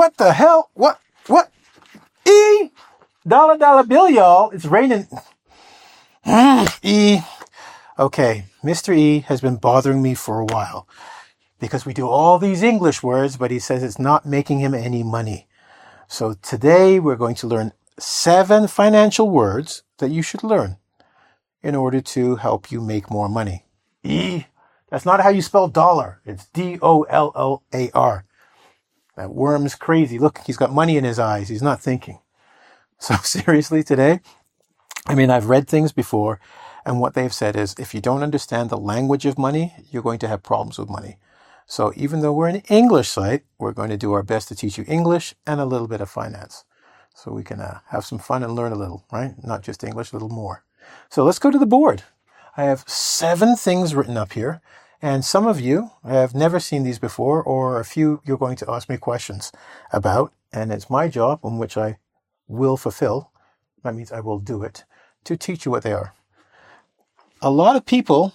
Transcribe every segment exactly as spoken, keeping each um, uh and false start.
what the hell? What? What? E? Dollar dollar bill, y'all. It's raining. E. Okay, Mister E has been bothering me for a while because we do all these English words, but he says it's not making him any money. So today we're going to learn seven financial words that you should learn in order to help you make more money. E. That's not how you spell dollar. It's D O L L A R. That worm's crazy. Look, he's got money in his eyes. He's not thinking. So seriously today, I mean, I've read things before, and what they've said is if you don't understand the language of money, you're going to have problems with money. So even though we're an English site, we're going to do our best to teach you English and a little bit of finance. So we can uh, have some fun and learn a little, right? Not just English, a little more. So let's go to the board. I have seven things written up here. And some of you have never seen these before, or a few you're going to ask me questions about. And it's my job, in which I will fulfill, that means I will do it, to teach you what they are. A lot of people,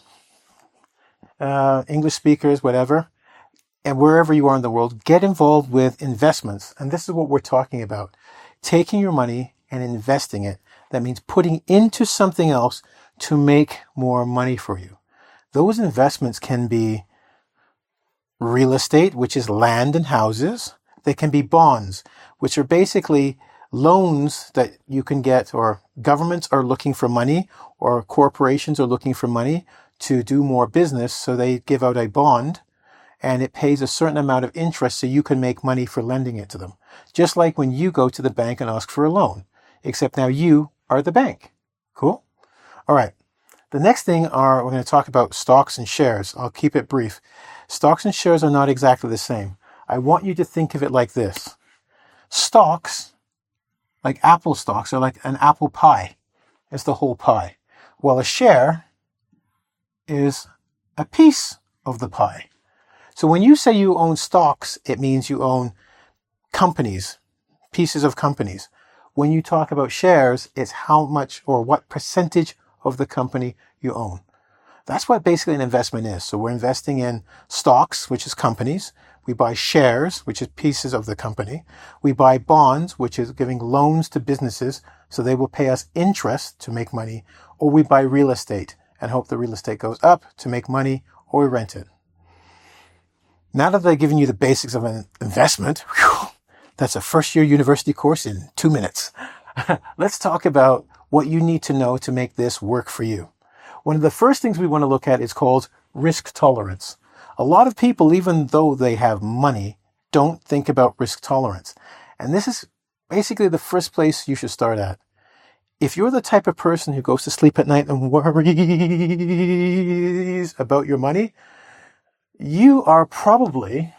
uh, English speakers, whatever, and wherever you are in the world, get involved with investments. And this is what we're talking about. Taking your money and investing it. That means putting into something else to make more money for you. Those investments can be real estate, which is land and houses. They can be bonds, which are basically loans that you can get, or governments are looking for money, or corporations are looking for money to do more business. So they give out a bond and it pays a certain amount of interest so you can make money for lending it to them. Just like when you go to the bank and ask for a loan, except now you are the bank. Cool? All right. The next thing are, we're going to talk about stocks and shares. I'll keep it brief. Stocks and shares are not exactly the same. I want you to think of it like this. Stocks, like Apple stocks, are like an apple pie. It's the whole pie. While a share is a piece of the pie. So when you say you own stocks, it means you own companies, pieces of companies. When you talk about shares, it's how much or what percentage of the company you own. That's what basically an investment is. So we're investing in stocks, which is companies. We buy shares, which is pieces of the company. We buy bonds, which is giving loans to businesses so they will pay us interest to make money. Or we buy real estate and hope the real estate goes up to make money, or we rent it. Now that I've given you the basics of an investment, whew, that's a first year university course in two minutes. Let's talk about what you need to know to make this work for you. One of the first things we want to look at is called risk tolerance. A lot of people, even though they have money, don't think about risk tolerance. And this is basically the first place you should start at. If you're the type of person who goes to sleep at night and worries about your money, you are probably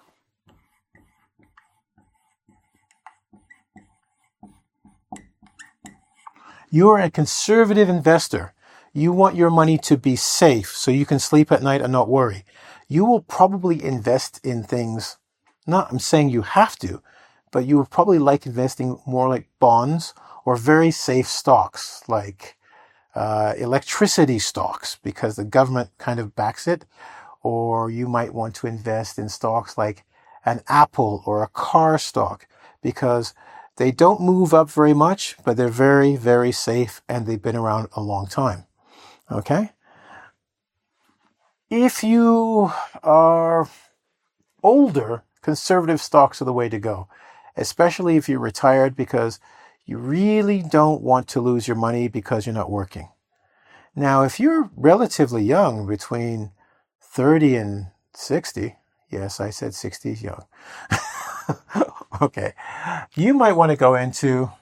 You're a conservative investor. You want your money to be safe so you can sleep at night and not worry. You will probably invest in things, not I'm saying you have to, but you would probably like investing more like bonds or very safe stocks like uh, electricity stocks because the government kind of backs it. Or you might want to invest in stocks like an Apple or a car stock because they don't move up very much, but they're very, very safe and they've been around a long time. Okay? If you are older, conservative stocks are the way to go, especially if you're retired because you really don't want to lose your money because you're not working. Now, if you're relatively young, between thirty and sixty, yes, I said sixty is young. Okay, you might want to go into,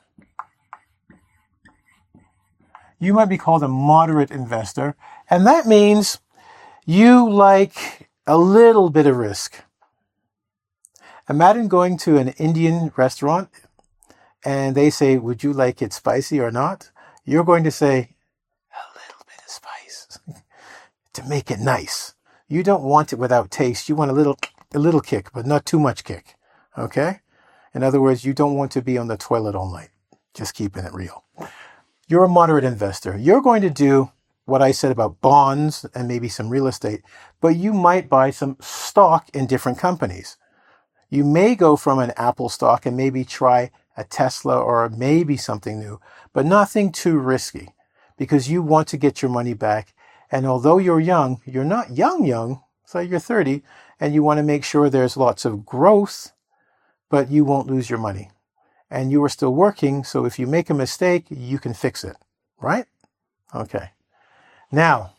you might be called a moderate investor, and that means you like a little bit of risk. Imagine going to an Indian restaurant and they say, would you like it spicy or not? You're going to say, a little bit of spice to make it nice. You don't want it without taste. You want a little, a little kick, but not too much kick. Okay? In other words, you don't want to be on the toilet all night. Just keeping it real. You're a moderate investor. You're going to do what I said about bonds and maybe some real estate, but you might buy some stock in different companies. You may go from an Apple stock and maybe try a Tesla or maybe something new, but nothing too risky because you want to get your money back. And although you're young, you're not young, young, so you're thirty, and you want to make sure there's lots of growth, but you won't lose your money. And you are still working, so if you make a mistake, you can fix it, right? Okay. Now,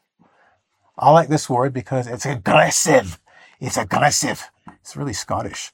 I like this word because it's aggressive. It's aggressive. It's really Scottish.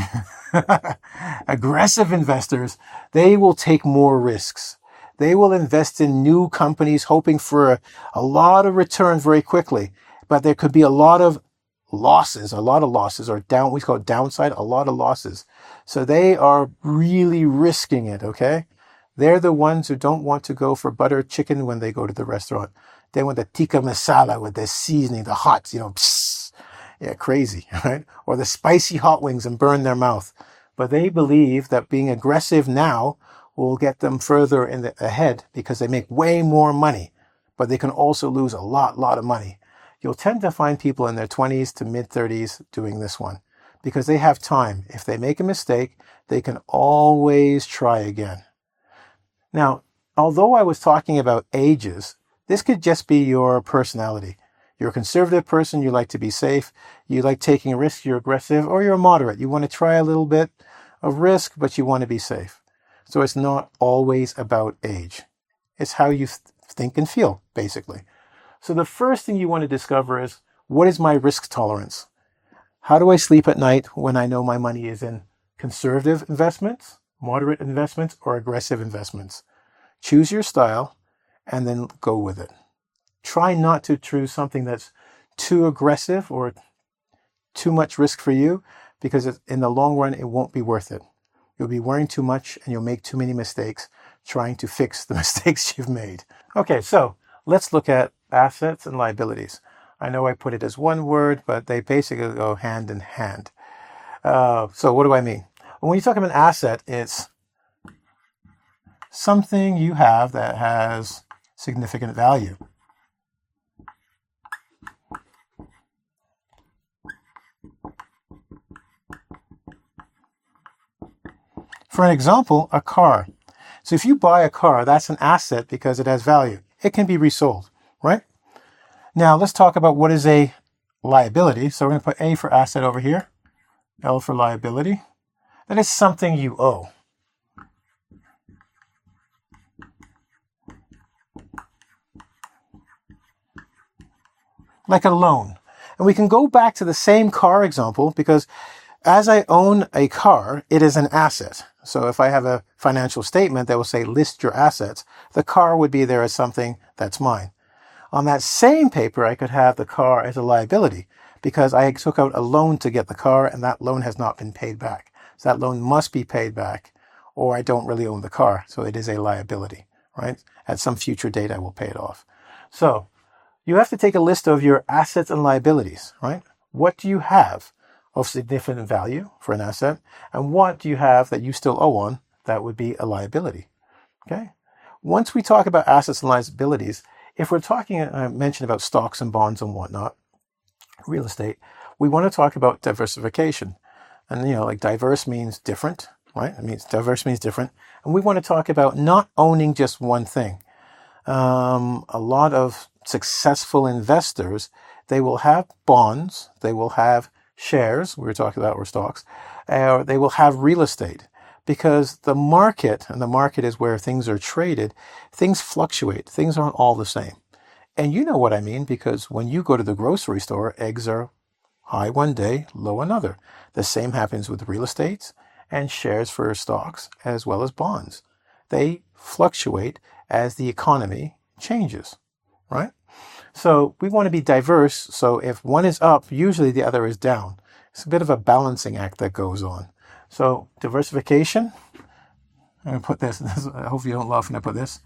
Aggressive investors, they will take more risks. They will invest in new companies hoping for a, a lot of return very quickly, but there could be a lot of losses, a lot of losses, or down, we call it downside, a lot of losses. So they are really risking it, okay? They're the ones who don't want to go for butter chicken when they go to the restaurant. They want the tikka masala with the seasoning, the hot, you know, psst. Yeah, crazy, right? Or the spicy hot wings and burn their mouth. But they believe that being aggressive now will get them further in the ahead because they make way more money, but they can also lose a lot, lot of money. You'll tend to find people in their twenties to mid thirties doing this one because they have time. If they make a mistake, they can always try again. Now, although I was talking about ages, this could just be your personality. You're a conservative person, you like to be safe, you like taking risks, you're aggressive, or you're moderate. You want to try a little bit of risk, but you want to be safe. So it's not always about age. It's how you th- think and feel, basically. So the first thing you want to discover is, what is my risk tolerance? How do I sleep at night when I know my money is in conservative investments, moderate investments, or aggressive investments? Choose your style and then go with it. Try not to choose something that's too aggressive or too much risk for you, because in the long run, it won't be worth it. You'll be worrying too much and you'll make too many mistakes trying to fix the mistakes you've made. Okay, so let's look at assets and liabilities. I know I put it as one word, but they basically go hand in hand. Uh, so what do I mean? When you talk about an asset, it's something you have that has significant value. For an example, a car. So if you buy a car, that's an asset because it has value. It can be resold, right? Now let's talk about what is a liability. So we're going to put A for asset over here, L for liability. That is something you owe. Like a loan. And we can go back to the same car example because as I own a car, it is an asset. So if I have a financial statement that will say list your assets, the car would be there as something that's mine. On that same paper, I could have the car as a liability because I took out a loan to get the car and that loan has not been paid back. So that loan must be paid back or I don't really own the car. So it is a liability, right? At some future date, I will pay it off. So you have to take a list of your assets and liabilities, right? What do you have of significant value for an asset, and what do you have that you still owe on that would be a liability? Okay. Once we talk about assets and liabilities, if we're talking, I mentioned about stocks and bonds and whatnot, real estate, we want to talk about diversification. And, you know, like diverse means different, right? It means diverse means different. And we want to talk about not owning just one thing. Um, a lot of successful investors, they will have bonds, they will have shares, we were talking about, or stocks, or they will have real estate because the market, and the market is where things are traded, things fluctuate. Things aren't all the same. And you know what I mean, because when you go to the grocery store, eggs are high one day, low another. The same happens with real estate and shares for stocks as well as bonds. They fluctuate as the economy changes, right? So we want to be diverse. So if one is up, usually the other is down. It's a bit of a balancing act that goes on. So diversification, I'm going to put this, this I hope you don't laugh when I put this.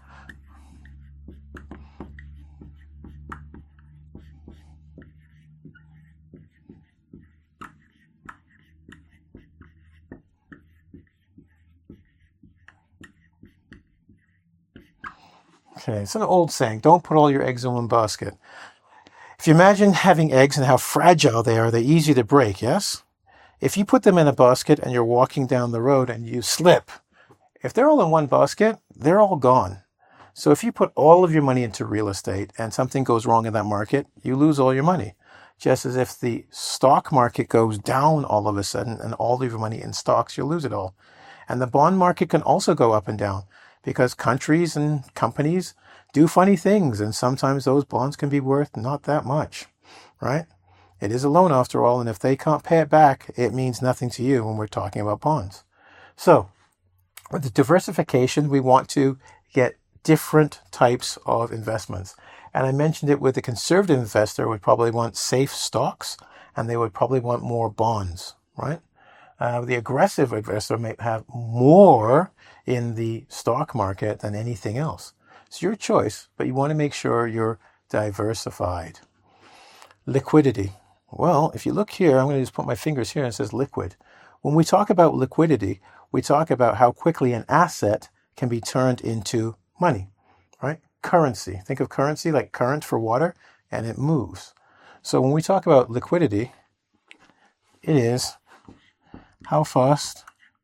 Okay, it's an old saying, don't put all your eggs in one basket. If you imagine having eggs and how fragile they are, they're easy to break, yes? If you put them in a basket and you're walking down the road and you slip, if they're all in one basket, they're all gone. So if you put all of your money into real estate and something goes wrong in that market, you lose all your money. Just as if the stock market goes down all of a sudden and all of your money in stocks, you'll lose it all. And the bond market can also go up and down because countries and companies do funny things. And sometimes those bonds can be worth not that much, right? It is a loan after all. And if they can't pay it back, it means nothing to you when we're talking about bonds. So with the diversification, we want to get different types of investments. And I mentioned it with the conservative investor would probably want safe stocks and they would probably want more bonds, right? Uh, the aggressive investor may have more in the stock market than anything else. It's your choice, but you want to make sure you're diversified. Liquidity. Well, if you look here, I'm going to just put my fingers here and it says liquid. When we talk about liquidity, we talk about how quickly an asset can be turned into money, right? Currency. Think of currency like current for water, and it moves. So when we talk about liquidity, it is how fast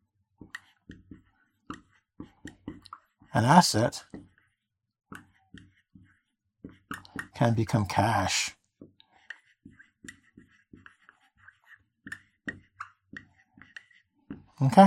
an asset can become cash. Okay?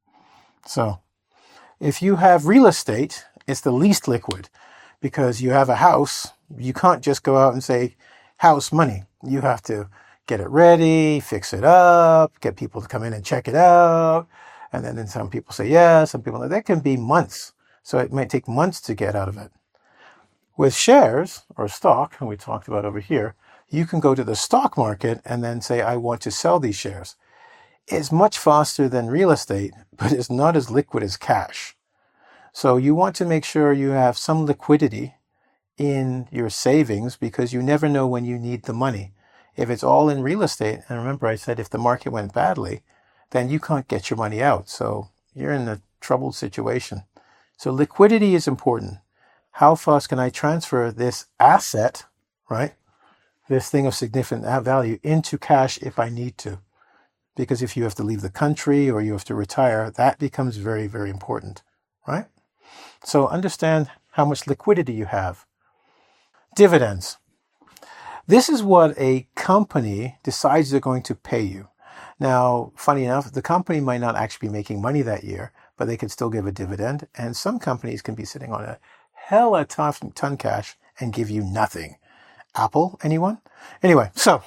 So if you have real estate, it's the least liquid because you have a house. You can't just go out and say house money. You have to get it ready, fix it up, get people to come in and check it out. And then, then some people say yes, some people, that can be months. So it might take months to get out of it. With shares or stock, and we talked about over here, you can go to the stock market and then say, I want to sell these shares. It's much faster than real estate, but it's not as liquid as cash. So you want to make sure you have some liquidity in your savings because you never know when you need the money. If it's all in real estate, and remember I said if the market went badly, then you can't get your money out. So you're in a troubled situation. So liquidity is important. How fast can I transfer this asset, right? This thing of significant value into cash if I need to? Because if you have to leave the country or you have to retire, that becomes very, very important, right? So understand how much liquidity you have. Dividends. This is what a company decides they're going to pay you. Now, funny enough, the company might not actually be making money that year, but they can still give a dividend. And some companies can be sitting on a hell of a ton, ton cash and give you nothing. Apple, anyone? Anyway, so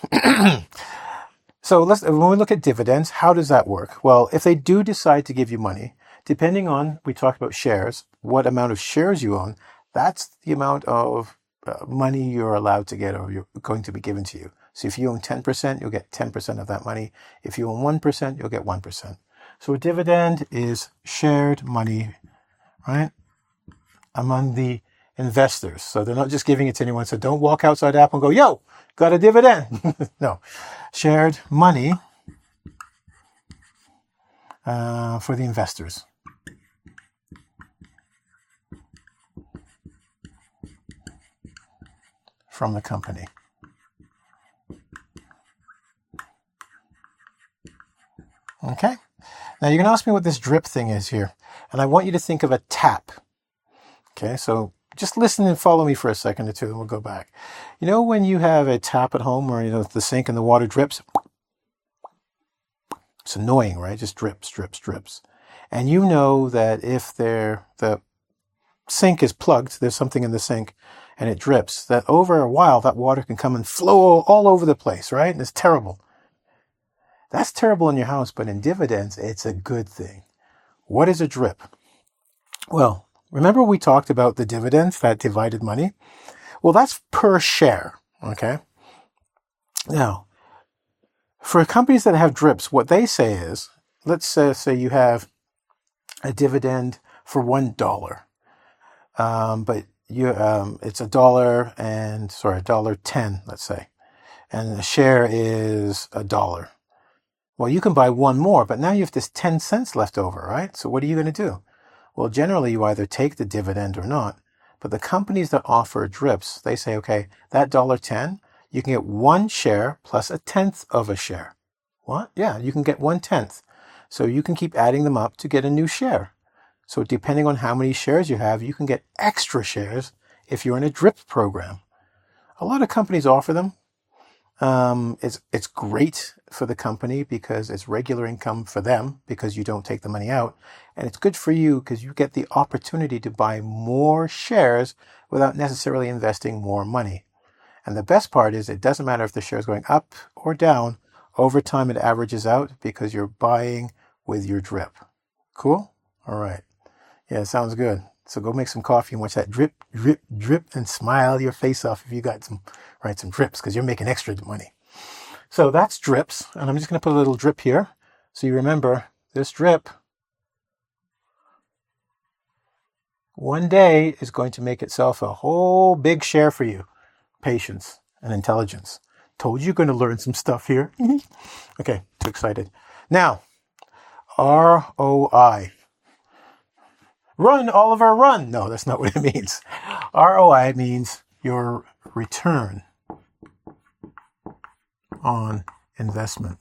so let's when we look at dividends, how does that work? Well, if they do decide to give you money, depending on, we talked about shares, what amount of shares you own, that's the amount of uh, money you're allowed to get or you're going to be given to you. So if you own ten percent, you'll get ten percent of that money. If you own one percent, you'll get one percent. So a dividend is shared money, right, among the investors. So they're not just giving it to anyone. So don't walk outside Apple and go, yo, got a dividend. No, shared money uh, for the investors. From the company. Okay. Now you're going to ask me what this drip thing is here. And I want you to think of a tap. Okay. So just listen and follow me for a second or two and we'll go back. You know, when you have a tap at home where, you know, the sink and the water drips, it's annoying, right? Just drips, drips, drips. And you know that if they're, the sink is plugged, there's something in the sink and it drips, that over a while that water can come and flow all over the place, right? And it's terrible. That's terrible in your house, but in dividends, it's a good thing. What is a drip? Well, remember we talked about the dividends, that divided money? Well, that's per share, okay? Now, for companies that have drips, what they say is, let's uh, say you have a dividend for one dollar, um, but you um, it's a dollar and, sorry, a dollar ten, let's say, and the share is a dollar. Well, you can buy one more, but now you have this ten cents left over, right? So what are you going to do? Well, generally you either take the dividend or not, but the companies that offer drips, they say, okay, that one dollar ten, you can get one share plus a tenth of a share. What? Yeah, you can get one-tenth. So you can keep adding them up to get a new share. So depending on how many shares you have, you can get extra shares if you're in a DRIP program. A lot of companies offer them. Um, it's it's great for the company because it's regular income for them because you don't take the money out. And it's good for you because you get the opportunity to buy more shares without necessarily investing more money. And the best part is it doesn't matter if the share is going up or down. Over time, it averages out because you're buying with your DRIP. Cool? All right. Yeah, sounds good. So go make some coffee and watch that drip, drip, drip, and smile your face off if you got some, right, some drips, because you're making extra money. So that's drips, and I'm just going to put a little drip here. So you remember, this drip, one day is going to make itself a whole big share for you. Patience and intelligence. Told you you're going to learn some stuff here. Okay, too excited. Now, R O I. Run, Oliver, run. No, that's not what it means. R O I means your return on investment.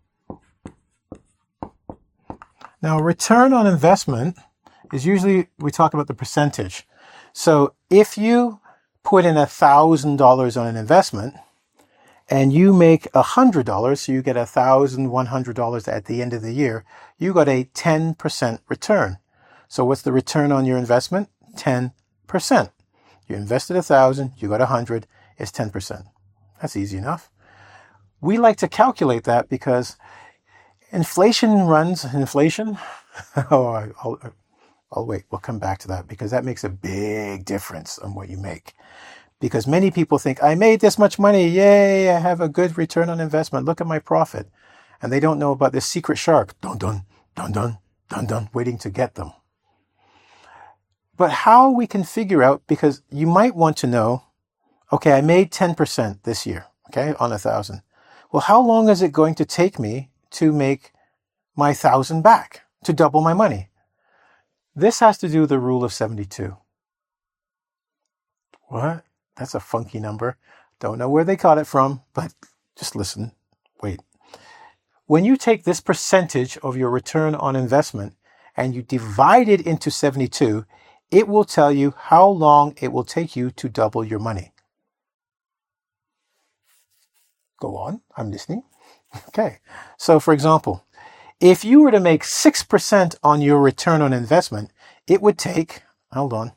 Now, return on investment is usually, we talk about the percentage. So if you put in one thousand dollars on an investment and you make one hundred dollars, so you get one thousand one hundred dollars at the end of the year, you got a ten percent return. So what's the return on your investment? ten percent. You invested one thousand, you got one hundred, it's ten percent. That's easy enough. We like to calculate that because inflation runs, inflation, oh, I'll, I'll wait, we'll come back to that because that makes a big difference on what you make. Because many people think, I made this much money, yay, I have a good return on investment, look at my profit. And they don't know about this secret shark, dun dun, dun dun, dun dun, waiting to get them. But how we can figure out, because you might want to know, okay, I made ten percent this year, okay, on a thousand. Well, how long is it going to take me to make my thousand back, to double my money? This has to do with the rule of seventy-two. What? That's a funky number. Don't know where they got it from, but just listen. Wait. When you take this percentage of your return on investment and you divide it into seventy-two, it will tell you how long it will take you to double your money. Go on, I'm listening. Okay, so for example, if you were to make six percent on your return on investment, it would take, hold on.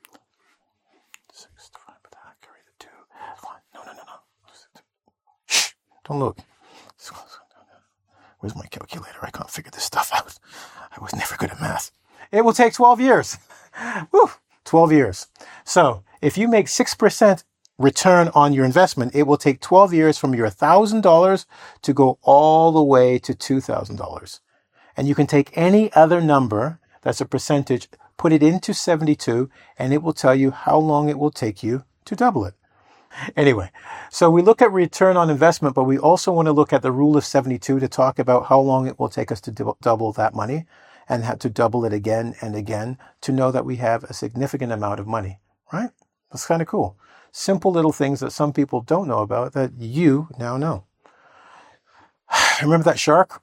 six divided by that, carry the two. No, no, no, no. Shh, don't look. Where's my calculator? I can't figure this stuff out. I was never good at math. It will take twelve years. Woo, twelve years. So if you make six percent return on your investment, it will take twelve years from your one thousand dollars to go all the way to two thousand dollars. And you can take any other number that's a percentage, put it into seventy-two, and it will tell you how long it will take you to double it. Anyway, so we look at return on investment, but we also want to look at the rule of seventy-two to talk about how long it will take us to do- double that money and have to double it again and again to know that we have a significant amount of money, right? That's kind of cool. Simple little things that some people don't know about that you now know. Remember that shark?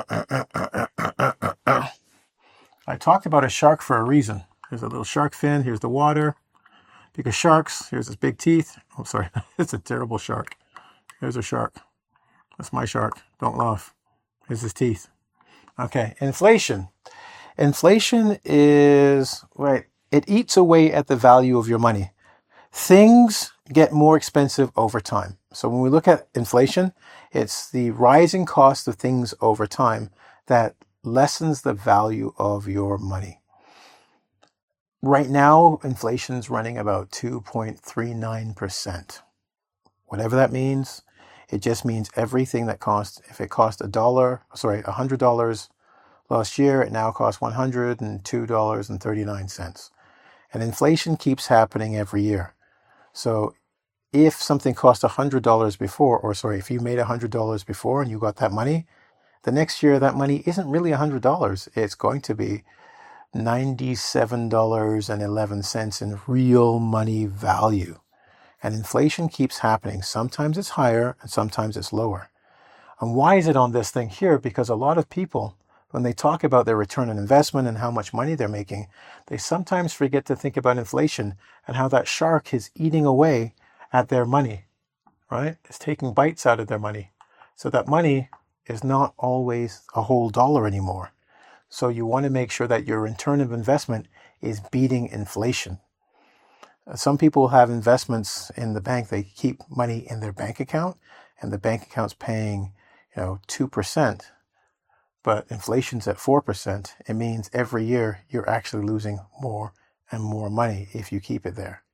I talked about a shark for a reason. Here's a little shark fin. Here's the water. Because sharks, here's his big teeth. Oh, sorry. It's a terrible shark. Here's a shark. That's my shark. Don't laugh. Here's his teeth. Okay, inflation. Inflation is, right, it eats away at the value of your money. Things get more expensive over time. So when we look at inflation, it's the rising cost of things over time that lessens the value of your money. Right now, inflation's running about two point three nine percent. Whatever that means, it just means everything that costs, if it cost a dollar, sorry, one hundred dollars last year, it now costs one hundred two dollars and thirty-nine cents. And inflation keeps happening every year. So if something cost one hundred dollars before, or sorry, if you made one hundred dollars before and you got that money, the next year that money isn't really one hundred dollars. It's going to be ninety-seven dollars and eleven cents in real money value. And inflation keeps happening. Sometimes it's higher and sometimes it's lower. And why is it on this thing here? Because a lot of people, when they talk about their return on investment and how much money they're making, they sometimes forget to think about inflation and how that shark is eating away at their money, right? It's taking bites out of their money. So that money is not always a whole dollar anymore. So you want to make sure that your return of investment is beating inflation. Some people have investments in the bank. They keep money in their bank account, and the bank account's paying, you know, two percent. But inflation's at four percent. It means every year you're actually losing more and more money if you keep it there.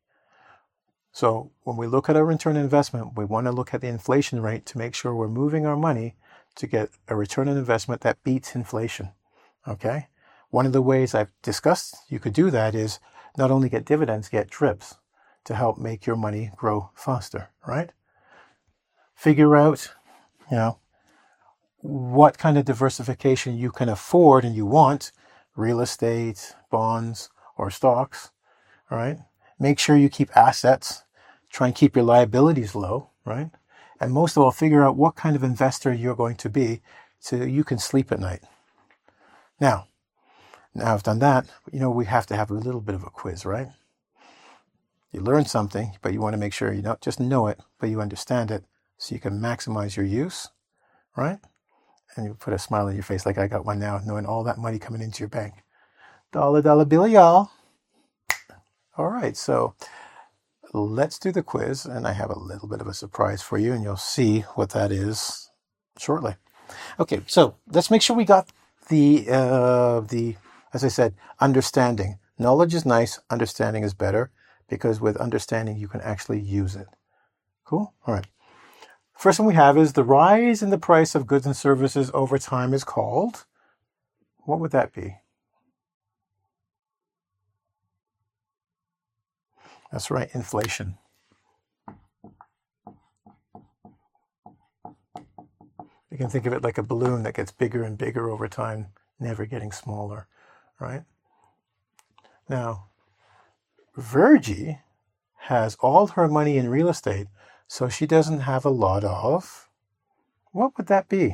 So when we look at our return on investment, we want to look at the inflation rate to make sure we're moving our money to get a return on investment that beats inflation. Okay? One of the ways I've discussed you could do that is not only get dividends, get DRIPs to help make your money grow faster, right? Figure out, you know, what kind of diversification you can afford and you want, real estate, bonds, or stocks, all right? Make sure you keep assets. Try and keep your liabilities low, right? And most of all, figure out what kind of investor you're going to be so you can sleep at night. Now, now I've done that, you know, we have to have a little bit of a quiz, right? You learn something, but you want to make sure you don't just know it, but you understand it so you can maximize your use, right? And you put a smile on your face like I got one now, knowing all that money coming into your bank. Dollar, dollar bill, y'all. All right, so let's do the quiz, and I have a little bit of a surprise for you, and you'll see what that is shortly. Okay, so let's make sure we got the, uh, the, as I said, understanding. Knowledge is nice, understanding is better, because with understanding, you can actually use it. Cool? All right. First one we have is the rise in the price of goods and services over time is called, what would that be? That's right, inflation. You can think of it like a balloon that gets bigger and bigger over time, never getting smaller, right? Now, Virgie has all her money in real estate, so she doesn't have a lot of, what would that be?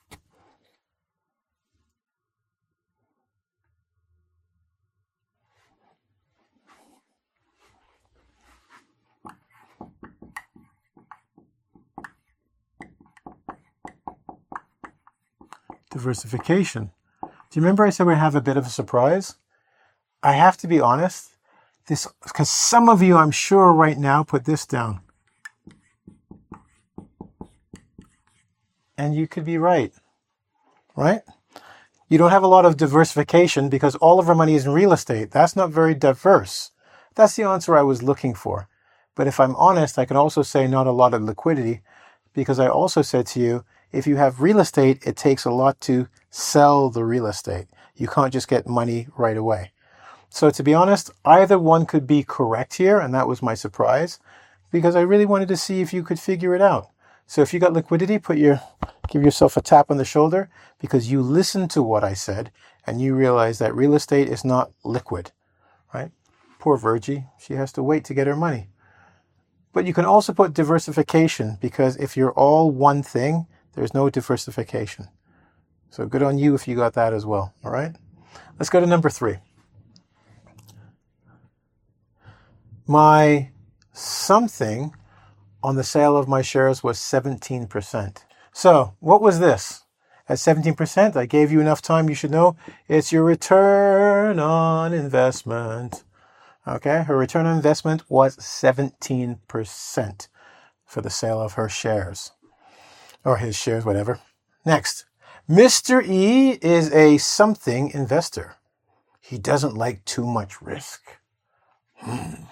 Diversification. Do you remember I said we have a bit of a surprise? I have to be honest, this because some of you, I'm sure right now, put this down. And you could be right, right? You don't have a lot of diversification because all of our money is in real estate. That's not very diverse. That's the answer I was looking for. But if I'm honest, I can also say not a lot of liquidity because I also said to you, if you have real estate, it takes a lot to sell the real estate. You can't just get money right away. So to be honest, either one could be correct here, and that was my surprise, because I really wanted to see if you could figure it out. So if you got liquidity, put your, give yourself a tap on the shoulder, because you listened to what I said, and you realize that real estate is not liquid, right? Poor Virgie, she has to wait to get her money. But you can also put diversification, because if you're all one thing, there's no diversification. So good on you if you got that as well, all right? Let's go to number three. My something on the sale of my shares was seventeen percent. So what was this? At seventeen percent, I gave you enough time, you should know, it's your return on investment. Okay, her return on investment was seventeen percent for the sale of her shares. Or his shares, whatever. Next, Mister E is a something investor. He doesn't like too much risk. Hmm.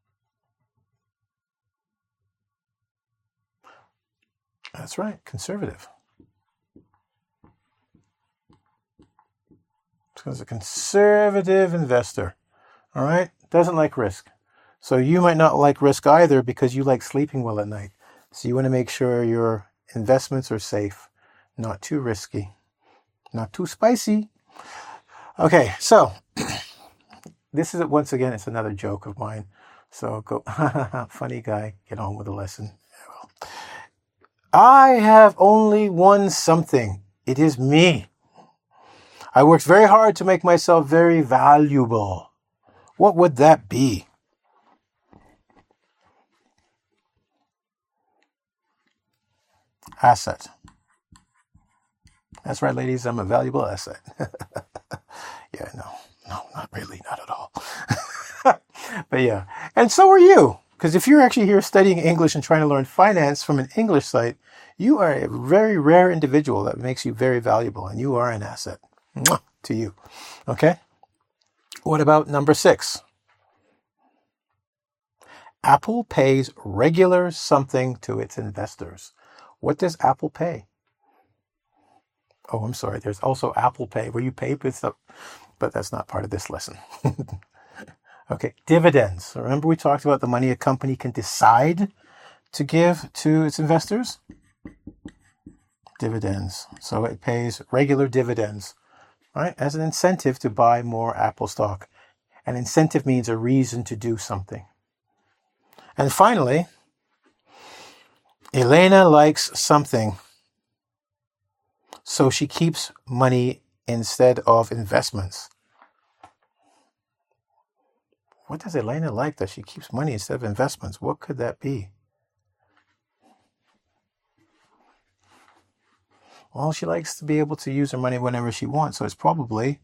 That's right, conservative. So he's a conservative investor. All right, doesn't like risk. So you might not like risk either because you like sleeping well at night. So you want to make sure your investments are safe, not too risky, not too spicy. Okay, so this is, once again, it's another joke of mine. So go, funny guy, get on with the lesson. I have only one something. It is me. I worked very hard to make myself very valuable. What would that be? Asset. That's right, ladies. I'm a valuable asset. Yeah, no, no, not really, not at all. But yeah, and so are you. Because if you're actually here studying English and trying to learn finance from an English site, you are a very rare individual that makes you very valuable, and you are an asset. Mwah, to you. Okay? What about number six? Apple pays regular something to its investors. What does Apple pay? Oh, I'm sorry. There's also Apple Pay, where you pay with stuff, but that's not part of this lesson. Okay, dividends. Remember we talked about the money a company can decide to give to its investors? Dividends. So it pays regular dividends, right, as an incentive to buy more Apple stock. An incentive means a reason to do something. And finally, Elena likes something, so she keeps money instead of investments. What does Elena like that she keeps money instead of investments? What could that be? Well, she likes to be able to use her money whenever she wants, so it's probably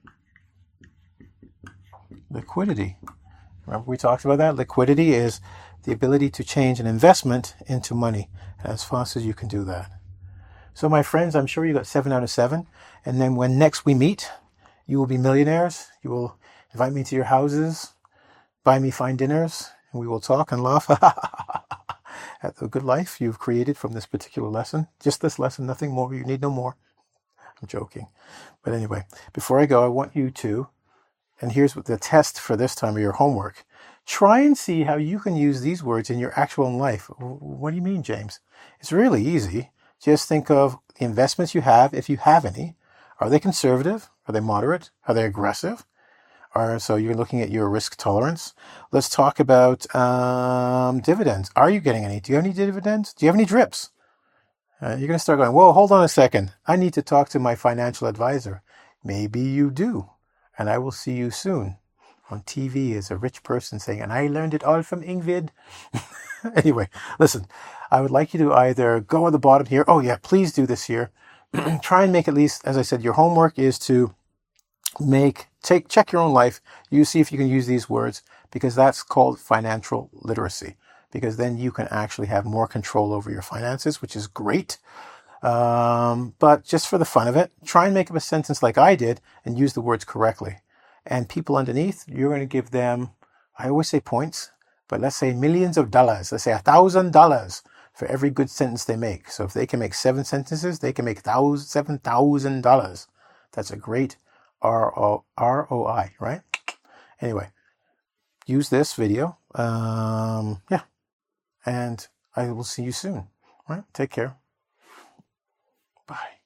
liquidity. Remember we talked about that? Liquidity is the ability to change an investment into money, and as fast as you can do that. So my friends, I'm sure you got seven out of seven, and then when next we meet, you will be millionaires. You will invite me to your houses, buy me fine dinners, and we will talk and laugh at the good life you've created from this particular lesson. Just this lesson, nothing more. You need no more. I'm joking. But anyway, before I go, I want you to, and here's what the test for this time of your homework. Try and see how you can use these words in your actual life. What do you mean, James? It's really easy. Just think of the investments you have, if you have any. Are they conservative? Are they moderate? Are they aggressive? Or, so you're looking at your risk tolerance. Let's talk about um, dividends. Are you getting any? Do you have any dividends? Do you have any drips? Uh, you're going to start going, whoa, hold on a second. I need to talk to my financial advisor. Maybe you do. And I will see you soon on T V as a rich person saying, and I learned it all from Ingvid. Anyway, listen, I would like you to either go on the bottom here. Oh, yeah, please do this here. Try and make at least, as I said, your homework is to make, take, check your own life. You see if you can use these words, because that's called financial literacy. Because then you can actually have more control over your finances, which is great. Um, but just for the fun of it, try and make up a sentence like I did and use the words correctly. And people underneath, you're going to give them, I always say points, but let's say millions of dollars. Let's say a thousand dollars for every good sentence they make. So if they can make seven sentences, they can make thousand, seven thousand dollars. That's a great R O I, right? Anyway, use this video. Um, yeah. And I will see you soon. All right? Take care. Bye.